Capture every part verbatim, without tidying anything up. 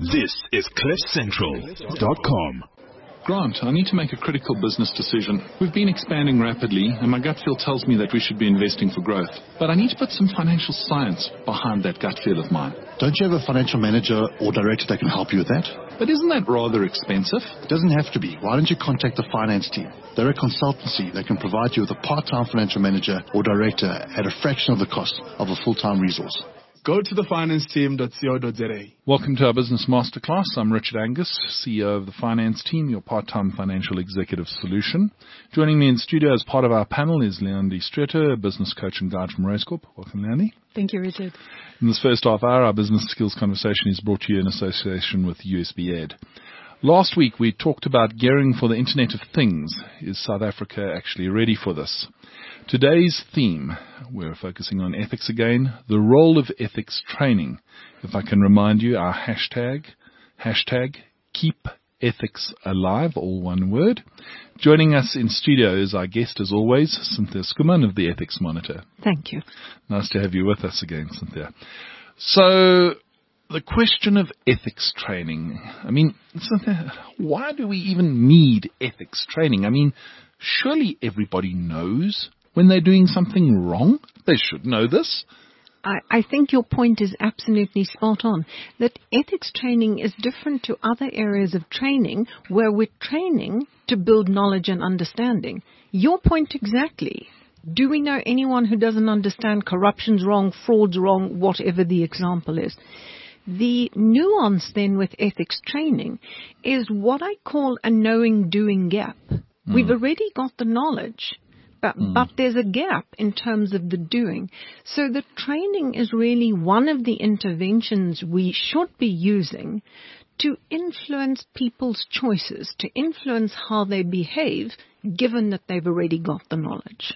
This is cliff central dot com. Grant, I need to make a critical business decision. We've been expanding rapidly, and my gut feel tells me that we should be investing for growth. But I need to put some financial science behind that gut feel of mine. Don't you have a financial manager or director that can help you with that? But isn't that rather expensive? It doesn't have to be. Why don't you contact the finance team? They're a consultancy that can provide you with a part-time financial manager or director at a fraction of the cost of a full-time resource. Go to the finance team dot co dot za. Welcome to our Business Masterclass. I'm Richard Angus, C E O of the Finance Team, your part-time financial executive solution. Joining me in studio as part of our panel is Leandi Streeter, a business coach and guide from Racecorp. Welcome, Leandi. Thank you, Richard. In this first half hour, our business skills conversation is brought to you in association with U S B Ed. Last week, we talked about gearing for the Internet of Things. Is South Africa actually ready for this? Today's theme, we're focusing on ethics again, the role of ethics training. If I can remind you, our hashtag, hashtag, keep ethics alive, all one word. Joining us in studio is our guest, as always, Cynthia Skuman of the Ethics Monitor. Thank you. Nice to have you with us again, Cynthia. So, the question of ethics training. I mean, Cynthia, why do we even need ethics training? I mean, surely everybody knows when they're doing something wrong. They should know this. I, I think your point is absolutely spot on, that ethics training is different to other areas of training where we're training to build knowledge and understanding. Your point exactly. Do we know anyone who doesn't understand corruption's wrong, fraud's wrong, whatever the example is? The nuance then with ethics training is what I call a knowing-doing gap. Mm. We've already got the knowledge, but, mm. but there's a gap in terms of the doing. So the training is really one of the interventions we should be using to influence people's choices, to influence how they behave, given that they've already got the knowledge.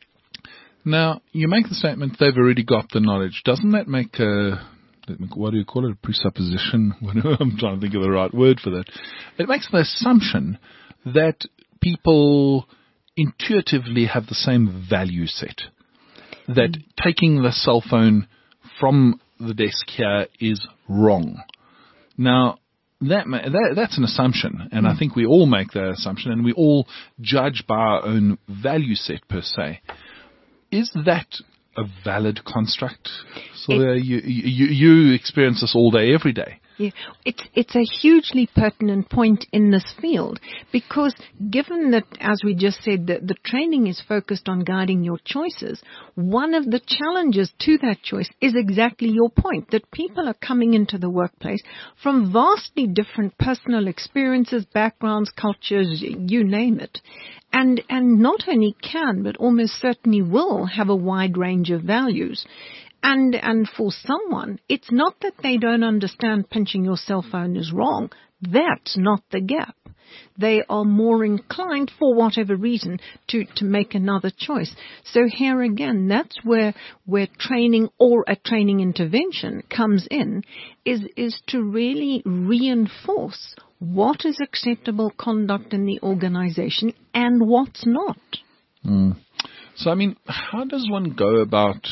Now, you make the statement they've already got the knowledge. Doesn't that make a... what do you call it, a presupposition? I'm trying to think of the right word for that. It makes the assumption that people intuitively have the same value set, that mm. taking the cell phone from the desk here is wrong. Now, that, that that's an assumption, and mm. I think we all make that assumption, and we all judge by our own value set per se. Is that a valid construct? So uh, you, you you experience this all day, every day. Yeah, it's it's a hugely pertinent point in this field, because given that, as we just said, that the training is focused on guiding your choices, one of the challenges to that choice is exactly your point, that people are coming into the workplace from vastly different personal experiences, backgrounds, cultures, you name it. And and not only can, but almost certainly will have a wide range of values. And and for someone, it's not that they don't understand pinching your cell phone is wrong. That's not the gap. They are more inclined, for whatever reason, to, to make another choice. So here again, that's where where training or a training intervention comes in, is is to really reinforce what is acceptable conduct in the organization and what's not. Mm. So, I mean, how does one go about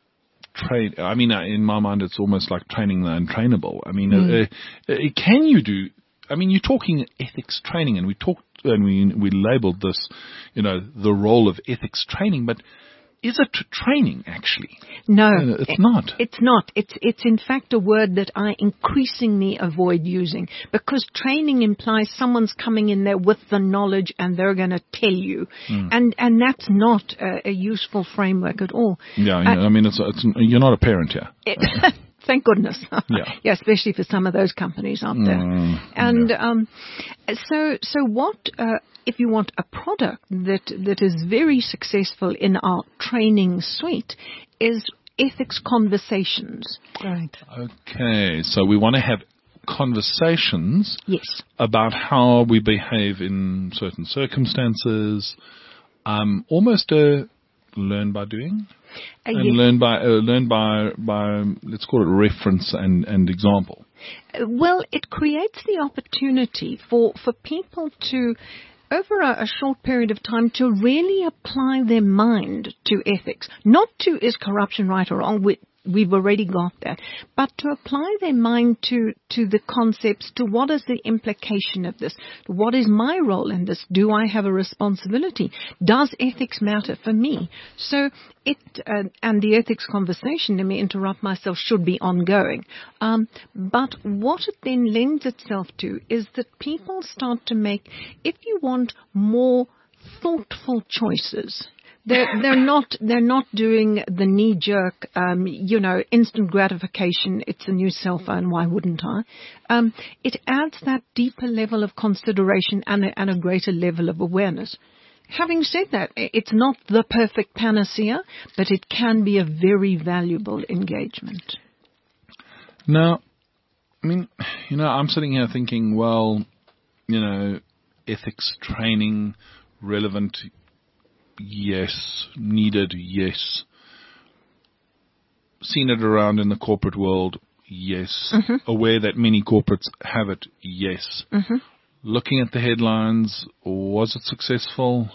train? I mean, in my mind, it's almost like training the untrainable. I mean, mm. uh, uh, can you do? I mean, you're talking ethics training, and we talked and we we labeled this, you know, the role of ethics training, but is it training, actually? No, uh, it's not. It's not. It's it's in fact a word that I increasingly avoid using, because training implies someone's coming in there with the knowledge and they're going to tell you, mm. and and that's not a, a useful framework at all. Yeah, yeah uh, I mean, it's, it's you're not a parent here. It, Thank goodness. Yeah. Yeah, especially for some of those companies out there. Mm, and yeah. um, so, so what? Uh, if you want a product that that is very successful in our training suite, is ethics conversations. Right. Okay, so we want to have conversations. Yes. About how we behave in certain circumstances. Um, almost a learn by doing. Uh, and yes. learn by uh, learn by by let's call it reference and, and example. Uh, well, it creates the opportunity for, for people to, over a, a short period of time, to really apply their mind to ethics. Not to is corruption right or wrong. We, we've already got that. But to apply their mind to, to the concepts, to what is the implication of this? What is my role in this? Do I have a responsibility? Does ethics matter for me? So it, uh, and the ethics conversation, let me interrupt myself, should be ongoing. Um, but what it then lends itself to is that people start to make, if you want more thoughtful choices, They're, they're not, they're not doing the knee-jerk, um, you know, instant gratification. It's a new cell phone. Why wouldn't I? Um, it adds that deeper level of consideration and a, and a greater level of awareness. Having said that, it's not the perfect panacea, but it can be a very valuable engagement. Now, I mean, you know, I'm sitting here thinking, well, you know, ethics training, relevant, yes. Needed, yes. Seen it around in the corporate world, yes. Mm-hmm. Aware that many corporates have it, yes. Mm-hmm. Looking at the headlines, was it successful?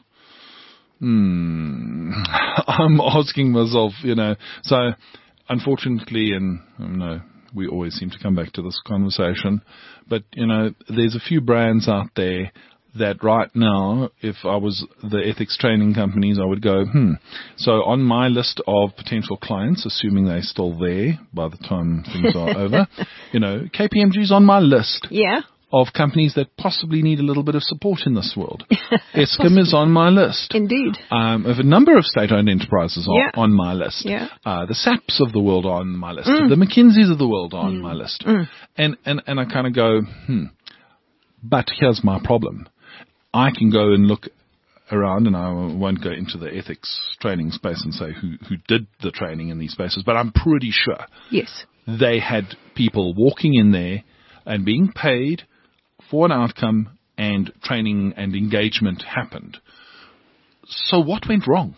Hmm. I'm asking myself, you know, so unfortunately, and I know we always seem to come back to this conversation, but, you know, there's a few brands out there that right now, if I was the ethics training companies, I would go, hmm. So on my list of potential clients, assuming they're still there by the time things are over, you know, K P M G's on my list. Yeah. Of companies that possibly need a little bit of support in this world. Eskom is on my list. Indeed. Um, of a number of state-owned enterprises are yeah. on my list. Yeah. Uh, the SAPs of the world are on my list. Mm. The McKinseys of the world are mm. on my list. Mm. And, and, and I kind of go, hmm, but here's my problem. I can go and look around, and I won't go into the ethics training space and say who, who did the training in these spaces, but I'm pretty sure yes. they had people walking in there and being paid for an outcome, and training and engagement happened. So what went wrong?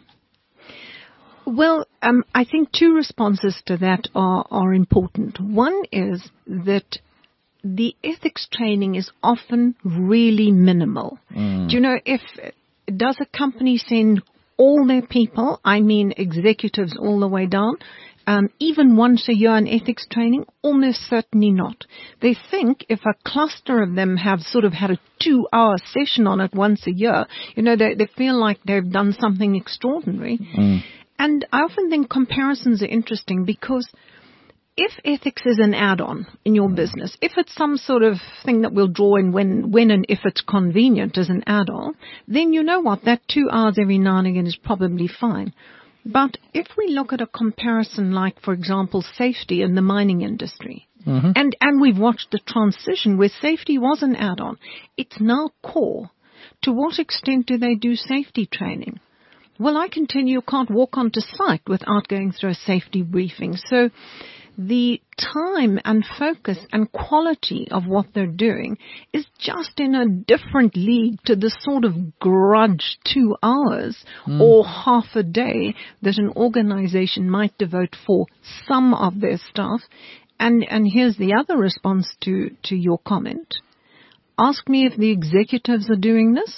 Well, um, I think two responses to that are, are important. One is that the ethics training is often really minimal. Mm. Do you know, if does a company send all their people, I mean executives all the way down, Um, even once a year in ethics training? Almost certainly not. They think if a cluster of them have sort of had a two-hour session on it once a year, you know, they, they feel like they've done something extraordinary. Mm. And I often think comparisons are interesting because if ethics is an add-on in your business, if it's some sort of thing that we'll draw in when, when and if it's convenient as an add-on, then you know what, that two hours every now and again is probably fine. But if we look at a comparison like, for example, safety in the mining industry, mm-hmm. and, and we've watched the transition where safety was an add-on, it's now core. To what extent do they do safety training? Well, I can tell you you can't walk onto site without going through a safety briefing. So the time and focus and quality of what they're doing is just in a different league to the sort of grudge two hours mm. or half a day that an organization might devote for some of their staff. And, and here's the other response to, to your comment. Ask me if the executives are doing this.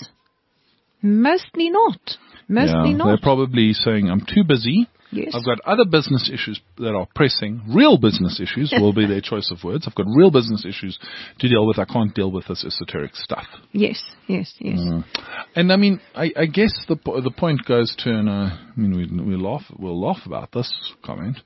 Mostly not. Mostly yeah, not. They're probably saying, I'm too busy. Yes. I've got other business issues that are pressing. Real business issues will be their choice of words. I've got real business issues to deal with. I can't deal with this esoteric stuff. Yes, yes, yes. Mm. And I mean, I, I guess the the point goes to, and uh, I mean, we we laugh we'll laugh about this comment,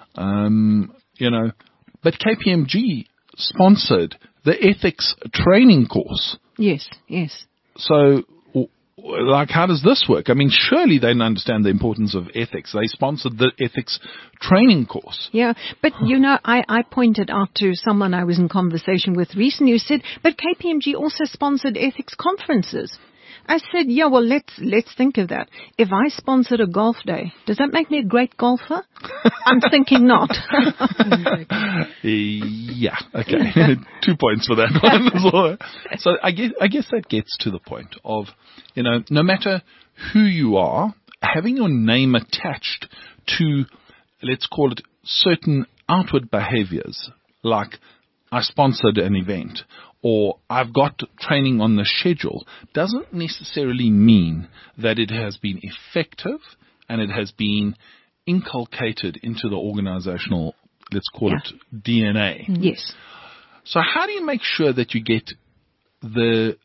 um, you know, but K P M G sponsored the ethics training course. Yes, yes. So. Like, how does this work? I mean, surely they understand the importance of ethics. They sponsored the ethics training course. Yeah, but, you know, I, I pointed out to someone I was in conversation with recently who said, but K P M G also sponsored ethics conferences. I said, yeah, well, let's let's think of that. If I sponsored a golf day, does that make me a great golfer? I'm thinking not. yeah, okay. Two points for that one. So I guess, I guess that gets to the point of, you know, no matter who you are, having your name attached to, let's call it, certain outward behaviors, like I sponsored an event, or I've got training on the schedule, doesn't necessarily mean that it has been effective and it has been inculcated into the organizational, let's call Yeah. it D N A. Yes. So how do you make sure that you get the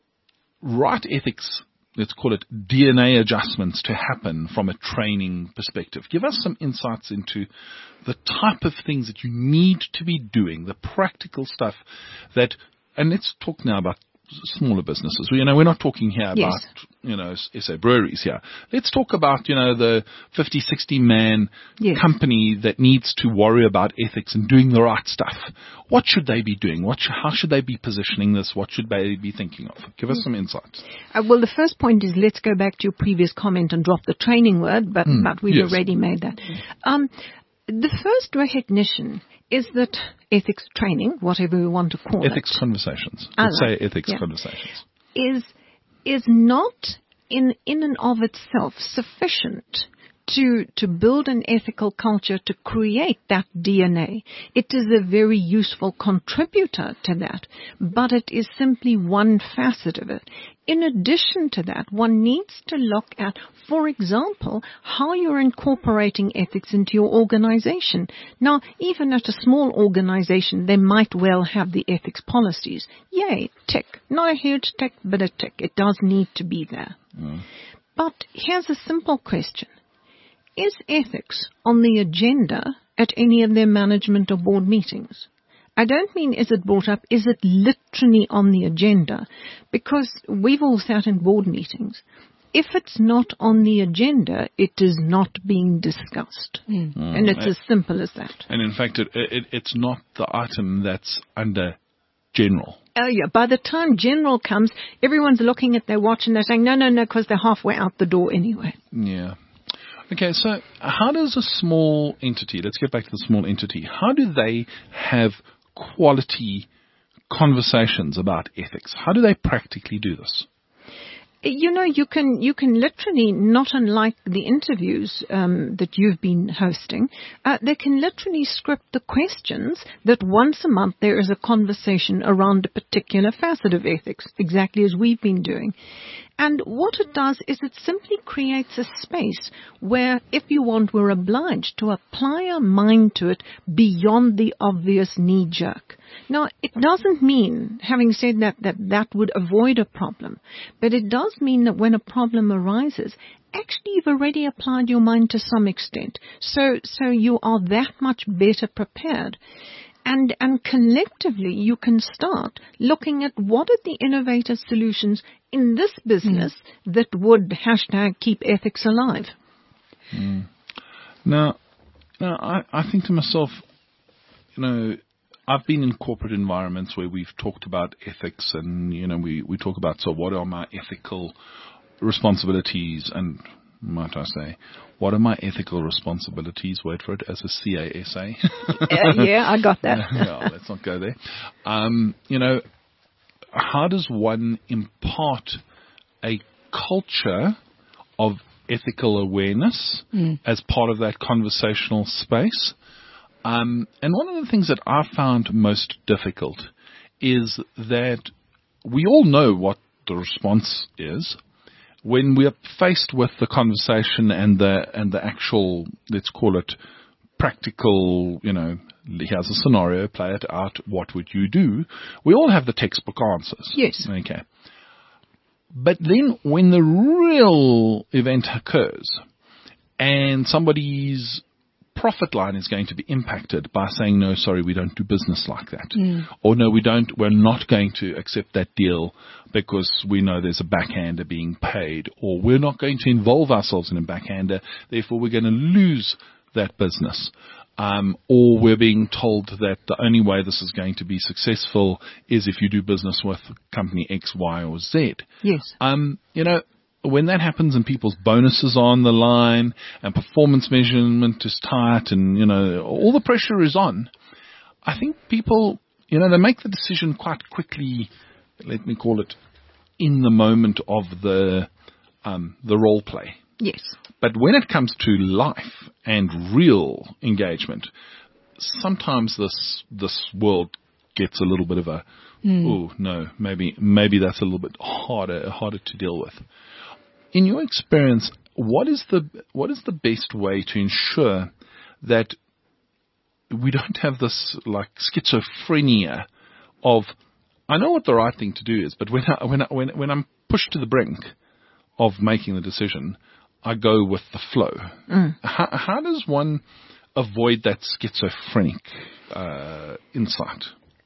right ethics, let's call it D N A adjustments, to happen from a training perspective? Give us some insights into the type of things that you need to be doing, the practical stuff that, and let's talk now about smaller businesses. You know, we're not talking here Yes. about, you know, S A breweries here. Let's talk about, you know, the fifty, sixty man Yes. company that needs to worry about ethics and doing the right stuff. What should they be doing? What sh- how should they be positioning this? What should they be thinking of? Give us some insights. Uh, well, the first point is, let's go back to your previous comment and drop the training word, but, Mm, but we've yes. already made that. Um, the first recognition is that ethics training, whatever we want to call Ethics it, conversations. I Let's like say ethics yeah. conversations. is is not in in and of itself sufficient to to build an ethical culture, to create that D N A. It is a very useful contributor to that, but it is simply one facet of it. In addition to that, one needs to look at, for example, how you're incorporating ethics into your organization. Now, even at a small organization, they might well have the ethics policies. Yay, tick. Not a huge tick, but a tick. It does need to be there. Mm. But here's a simple question. Is ethics on the agenda at any of their management or board meetings? I don't mean is it brought up, is it literally on the agenda? Because we've all sat in board meetings. If it's not on the agenda, it is not being discussed. Mm. And it's as simple as that. And in fact, it, it, it's not the item that's under general. Oh yeah, by the time general comes, everyone's looking at their watch and they're saying, no, no, no, because they're halfway out the door anyway. Yeah. Okay, so how does a small entity, let's get back to the small entity, how do they have quality conversations about ethics? How do they practically do this? You know, you can you can literally, not unlike the interviews um, that you've been hosting, uh, they can literally script the questions that once a month there is a conversation around a particular facet of ethics, exactly as we've been doing. And what it does is it simply creates a space where, if you want, we're obliged to apply our mind to it beyond the obvious knee-jerk. Now, it doesn't mean, having said that, that that would avoid a problem, but it does mean that when a problem arises, actually you've already applied your mind to some extent. So, so you are that much better prepared. And, and collectively, you can start looking at what are the innovative solutions in this business mm. that would hashtag keep ethics alive. Mm. Now, now I, I think to myself, you know, I've been in corporate environments where we've talked about ethics and, you know, we, we talk about, so what are my ethical responsibilities and, might I say, what are my ethical responsibilities? Wait for it, as a C A S A. uh, yeah, I got that. No, let's not go there. Um, you know, how does one impart a culture of ethical awareness mm. as part of that conversational space? Um, and one of the things that I found most difficult is that we all know what the response is. When we are faced with the conversation and the and the actual, let's call it practical, you know, here's a scenario, play it out, what would you do? We all have the textbook answers. Yes. Okay. But then when the real event occurs and somebody's profit line is going to be impacted by saying, no, sorry, we don't do business like that. Mm. Or no, we don't, we're not going to accept that deal because we know there's a backhander being paid, or we're not going to involve ourselves in a backhander, therefore we're going to lose that business. Um, or we're being told that the only way this is going to be successful is if you do business with company X, Y, or Z. Yes. Um, you know, when that happens and people's bonuses are on the line and performance measurement is tight and, you know, all the pressure is on, I think people, you know, they make the decision quite quickly, let me call it, in the moment of the um, the role play. Yes. But when it comes to life and real engagement, sometimes this this world gets a little bit of a, mm. oh, no, maybe maybe that's a little bit harder harder to deal with. In your experience, what is the what is the best way to ensure that we don't have this like schizophrenia of, I know what the right thing to do is, but when I, when I, when when I'm pushed to the brink of making the decision, I go with the flow. Mm. How, how does one avoid that schizophrenic uh, insight?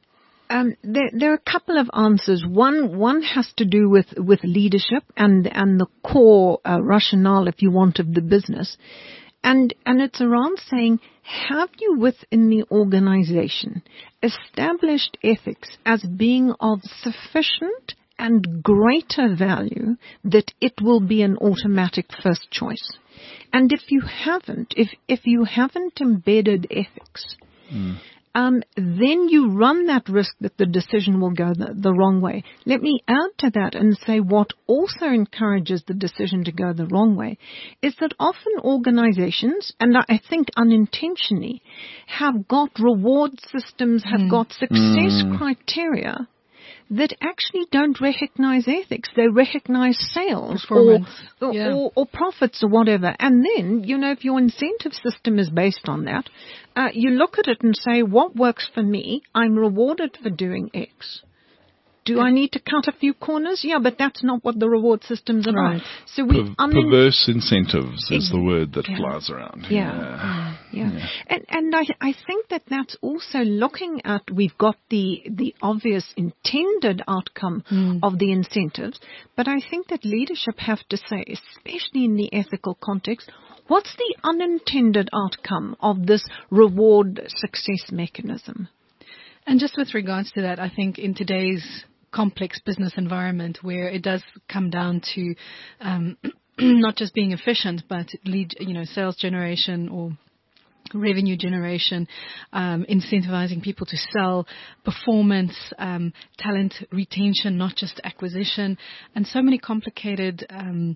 Um, there, there are a couple of answers. One, one has to do with, with leadership and and the core uh, rationale, if you want, of the business, and and it's around saying, have you within the organization established ethics as being of sufficient and greater value that it will be an automatic first choice? And if you haven't, if if you haven't embedded ethics. Mm. Um, then you run that risk that the decision will go the, the wrong way. Let me add to that and say what also encourages the decision to go the wrong way is that often organizations, and I think unintentionally, have got reward systems, have mm. got success mm. criteria that actually don't recognize ethics. They recognize sales or or, yeah. or or profits or whatever. And then, you know, if your incentive system is based on that, uh, you look at it and say, what works for me? I'm rewarded for doing X. Do I need to cut a few corners? Yeah, but that's not what the reward system's about. Right. So we per- un- perverse incentives is ex- the word that yeah. flies around. Yeah, yeah. yeah. yeah. And and I I think that that's also looking at, we've got the the obvious intended outcome mm. of the incentives, but I think that leadership have to say, especially in the ethical context, what's the unintended outcome of this reward success mechanism? And just with regards to that, I think in today's complex business environment where it does come down to um, not just being efficient, but lead, you know, sales generation or revenue generation, um, incentivizing people to sell, performance, um, talent retention, not just acquisition, and so many complicated um,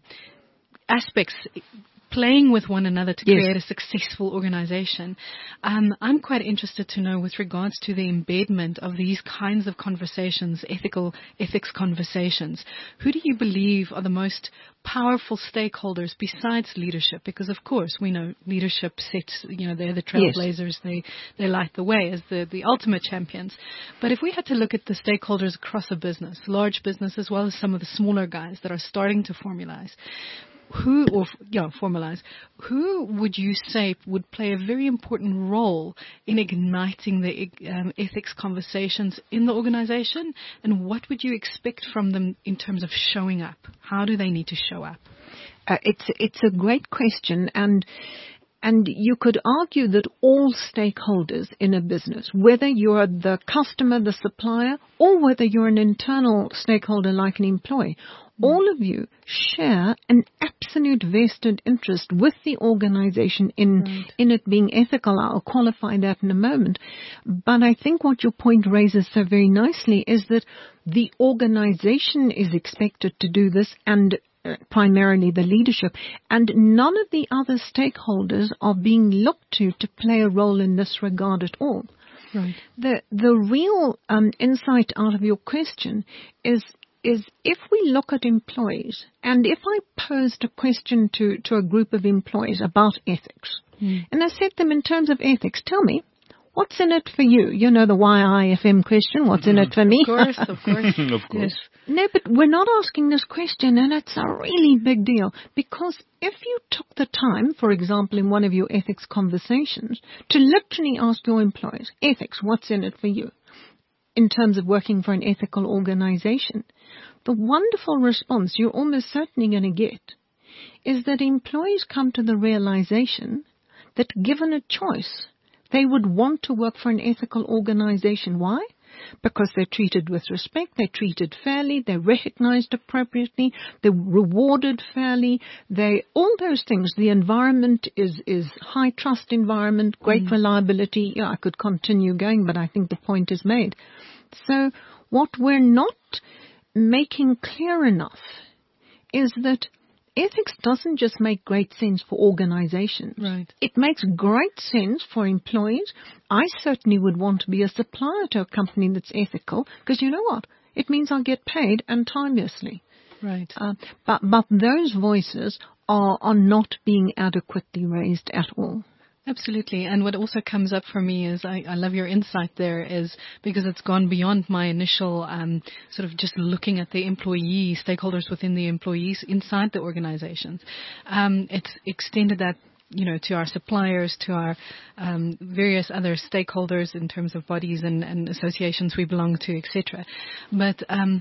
aspects playing with one another to yes. create a successful organization. Um, I'm quite interested to know with regards to the embedment of these kinds of conversations, ethical ethics conversations, who do you believe are the most powerful stakeholders besides leadership? Because of course we know leadership sets, you know, they're the trailblazers, yes. they, they light the way as the, the ultimate champions. But if we had to look at the stakeholders across a business, large business as well as some of the smaller guys that are starting to formalize, Who or yeah, formalize? Who would you say would play a very important role in igniting the um, ethics conversations in the organization? And what would you expect from them in terms of showing up? How do they need to show up? Uh, it's it's a great question, and and you could argue that all stakeholders in a business, whether you're the customer, the supplier, or whether you're an internal stakeholder like an employee, all of you share an absolute vested interest with the organization in right. in it being ethical. I'll qualify that in a moment. But I think what your point raises so very nicely is that the organization is expected to do this, and uh, primarily the leadership, and none of the other stakeholders are being looked to to play a role in this regard at all. Right. The the real um, insight out of your question is is if we look at employees, and if I posed a question to, to a group of employees about ethics, mm. and I said them in terms of ethics, tell me, what's in it for you? You know, the Y I F M question, what's mm-hmm. in it for me? Of course, of course. of course. Yes. No, but we're not asking this question, and it's a really big deal, because if you took the time, for example, in one of your ethics conversations, to literally ask your employees, ethics, what's in it for you? In terms of working for an ethical organization, the wonderful response you're almost certainly going to get is that employees come to the realization that given a choice, they would want to work for an ethical organization. Why? Because they're treated with respect, they're treated fairly, they're recognized appropriately, they're rewarded fairly, they all those things. The environment is, is high trust environment, great mm. reliability. Yeah, I could continue going, but I think the point is made. So what we're not making clear enough is that ethics doesn't just make great sense for organizations. Right. It makes great sense for employees. I certainly would want to be a supplier to a company that's ethical, because you know what? It means I'll get paid and timelessly. Right. Uh, but, but those voices are, are not being adequately raised at all. Absolutely. And what also comes up for me is, I, I love your insight there, is because it's gone beyond my initial um, sort of just looking at the employee, stakeholders within the employees inside the organizations. Um, it's extended that, you know, to our suppliers, to our um, various other stakeholders in terms of bodies and, and associations we belong to, et cetera. But um,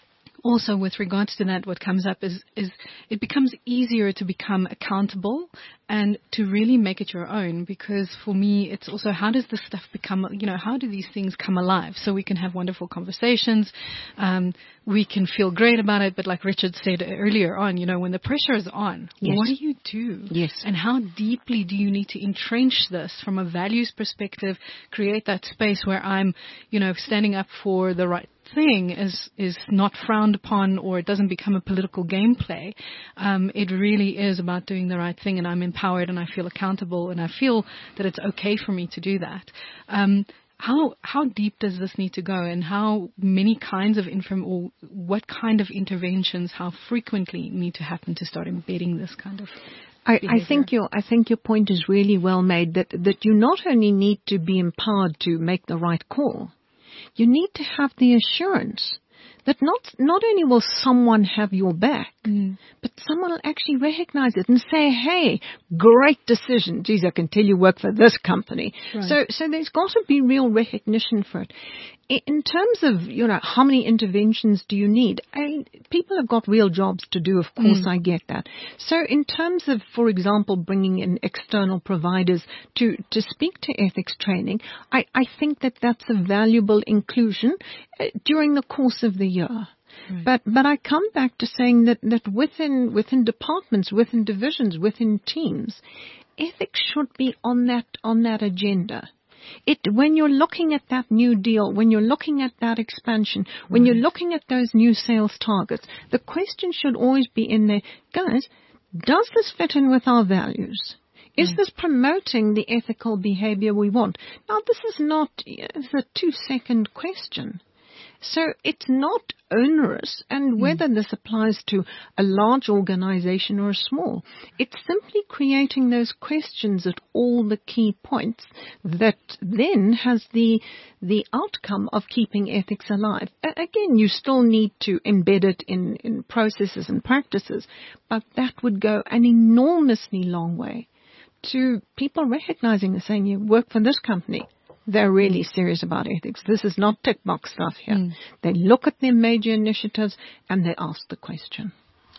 also with regards to that, what comes up is, is it becomes easier to become accountable and to really make it your own, because for me, it's also, how does this stuff become, you know, how do these things come alive so we can have wonderful conversations, um, we can feel great about it, but like Richard said earlier on, you know, when the pressure is on, yes. what do you do? Yes. And how deeply do you need to entrench this from a values perspective, create that space where I'm, you know, standing up for the right thing is is not frowned upon, or it doesn't become a political gameplay. Um, it really is about doing the right thing, and I'm empowered and I feel accountable and I feel that it's okay for me to do that. Um, how how deep does this need to go, and how many kinds of inform or what kind of interventions, how frequently need to happen to start embedding this kind of I, I think your I think your point is really well made, that that you not only need to be empowered to make the right call, you need to have the assurance that not not only will someone have your back, mm. but someone will actually recognize it and say, hey, great decision. Geez, I can tell you work for this company. Right. So so there's got to be real recognition for it. In terms of, you know, how many interventions do you need? I, people have got real jobs to do, of course, mm. I get that. So in terms of, for example, bringing in external providers to, to speak to ethics training, I, I think that that's a valuable inclusion uh, during the course of the year. Right. But but I come back to saying that, that within within departments, within divisions, within teams, ethics should be on that on that agenda. It, when you're looking at that new deal, when you're looking at that expansion, when right. you're looking at those new sales targets, the question should always be in there, guys, does this fit in with our values? Is right. this promoting the ethical behavior we want? Now, this is not it's a two-second question. So it's not onerous, and whether mm. this applies to a large organization or a small, it's simply creating those questions at all the key points that then has the the outcome of keeping ethics alive. A- again, you still need to embed it in, in processes and practices, but that would go an enormously long way to people recognizing and saying, you work for this company. They're really serious about ethics. This is not tick box stuff here. Mm. They look at their major initiatives and they ask the question.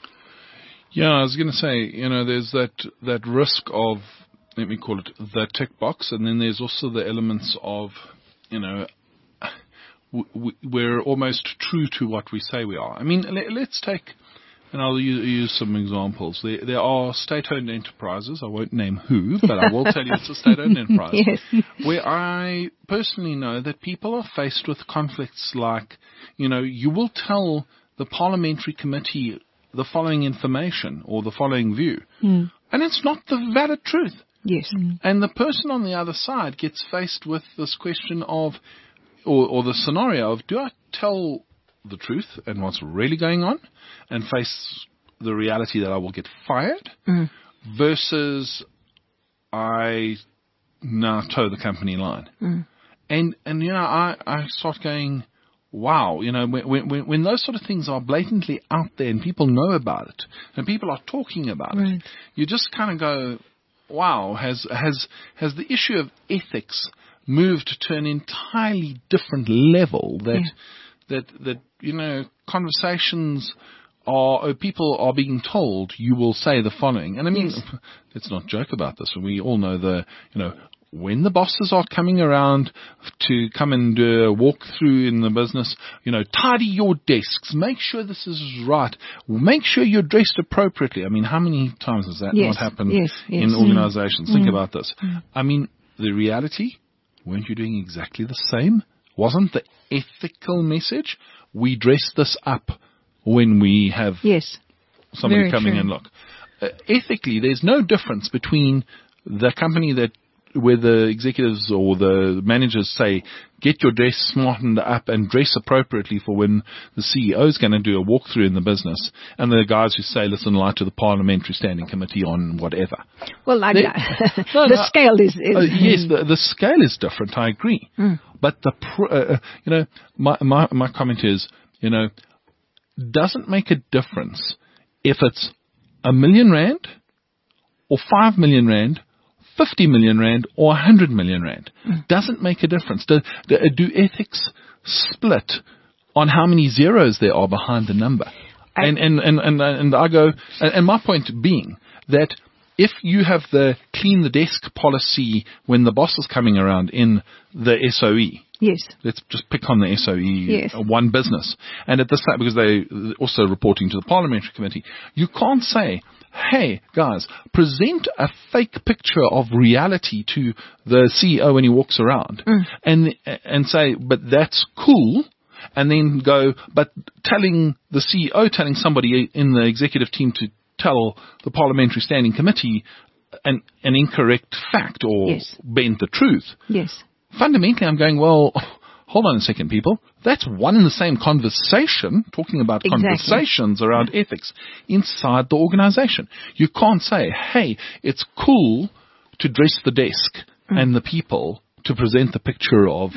Yeah, I was going to say, you know, there's that, that risk of, let me call it the tick box, and then there's also the elements of, you know, w- we're almost true to what we say we are. I mean, let, let's take, and I'll use, use some examples. There, there are state-owned enterprises. I won't name who, but I will tell you it's a state-owned enterprise. Yes. Where I personally know that people are faced with conflicts like, you know, you will tell the parliamentary committee the following information or the following view, mm. and it's not the valid truth. Yes. Mm. And the person on the other side gets faced with this question of, or, or the scenario of, do I tell the truth and what's really going on and face the reality that I will get fired mm. versus I now toe the company line. Mm. And, and, you know, I, I start going, wow, you know, when, when, when those sort of things are blatantly out there and people know about it and people are talking about right. it, you just kind of go, wow, has, has, has the issue of ethics moved to an entirely different level that, yeah. that, that, you know, conversations are, or people are being told you will say the following. And I mean, yes. let's not joke about this. We all know the, you know, when the bosses are coming around to come and uh, walk through in the business, you know, tidy your desks, make sure this is right, make sure you're dressed appropriately. I mean, how many times has that yes. not happened yes. Yes. in organizations? Mm. Think mm. about this. Mm. I mean, the reality, weren't you doing exactly the same? Wasn't the ethical message, we dress this up when we have yes. somebody Very coming true. and look. Uh, ethically, there's no difference between the company that where the executives or the managers say, get your dress smartened up and dress appropriately for when the C E O is going to do a walkthrough in the business, and the guys who say, listen, lie to the Parliamentary Standing Committee on whatever. Well, I, They- no, the no, scale is, is uh, yes, the, the scale is different. I agree, Mm. but the pr- uh, you know my, my my comment is, you know, doesn't make a difference if it's a million rand or five million rand, fifty million rand or a hundred million rand. Mm. Doesn't make a difference. Do, do, do ethics split on how many zeros there are behind the number? I- And and and and, and I go, and, and my point being that if you have the clean the desk policy when the boss is coming around in the S O E, yes, let's just pick on the S O E, Yes. uh, one business. And at this time, because they also reporting to the Parliamentary Committee, you can't say, hey, guys, present a fake picture of reality to the C E O when he walks around and and say, but that's cool. And then go, but telling the C E O, telling somebody in the executive team to tell the Parliamentary Standing Committee an, an incorrect fact or Yes. bend the truth. yes, Fundamentally, I'm going, well, hold on a second, people. That's one and the same conversation, talking about Exactly. conversations around ethics inside the organization. You can't say, hey, it's cool to dress the desk and the people to present the picture of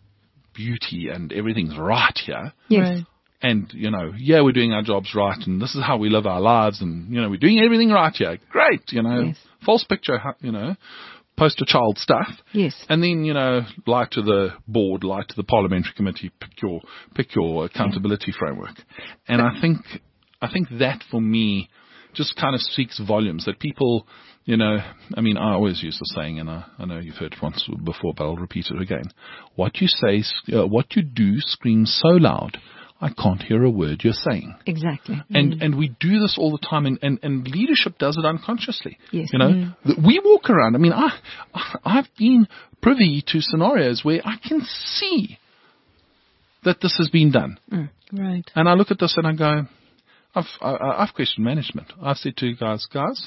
beauty and everything's right here. yes. Right. And, you know, yeah, we're doing our jobs right and this is how we live our lives and, you know, we're doing everything right here. Great, you know, Yes. false picture, you know, poster child stuff. Yes. And then, you know, lie to the board, lie to the Parliamentary Committee, pick your, pick your accountability framework. And I think, I think that for me just kind of speaks volumes that people, you know, I mean, I always use the saying, and I, I know you've heard it once before, but I'll repeat it again. What you say, uh, what you do screams so loud, I can't hear a word you're saying. Exactly. And and we do this all the time, and, and, and leadership does it unconsciously. Yes. You know, Th- we walk around. I mean, I I've been privy to scenarios where I can see that this has been done, Right. and I look at this and I go, I've I, I've questioned management. I've said to you guys, guys,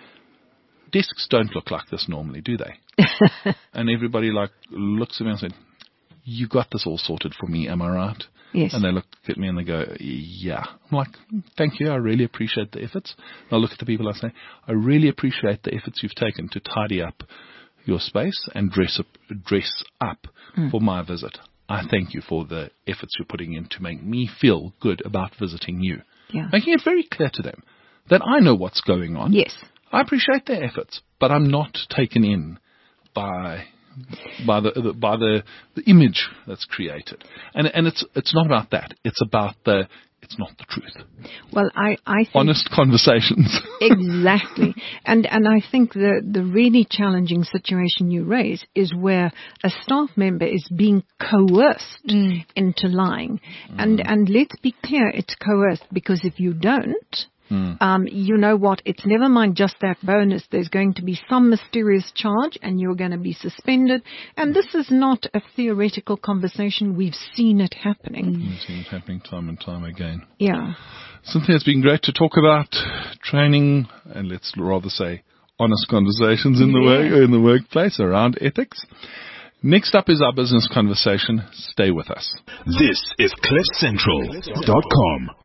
desks don't look like this normally, do they? And everybody like looks at me and said, you got this all sorted for me, am I right? Yes. And they look at me and they go, yeah. I'm like, thank you. I really appreciate the efforts. And I look at the people and I say, I really appreciate the efforts you've taken to tidy up your space and dress up, dress up for my visit. I thank you for the efforts you're putting in to make me feel good about visiting you. Yeah. Making it very clear to them that I know what's going on. Yes. I appreciate their efforts, but I'm not taken in by by the, the by the, the image that's created. And and it's it's not about that. It's about the it's not the truth. Well, I, I think Honest conversations. exactly. And and I think the, the really challenging situation you raise is where a staff member is being coerced into lying. And and let's be clear, it's coerced because if you don't, um, you know what, it's never mind just that bonus. There's going to be some mysterious charge and you're going to be suspended. And this is not a theoretical conversation. We've seen it happening. We've seen it happening time and time again. Yeah. Cynthia, it's been great to talk about training, and let's rather say honest conversations in the work in the workplace around ethics. Next up is our business conversation. Stay with us. This is cliff central dot com.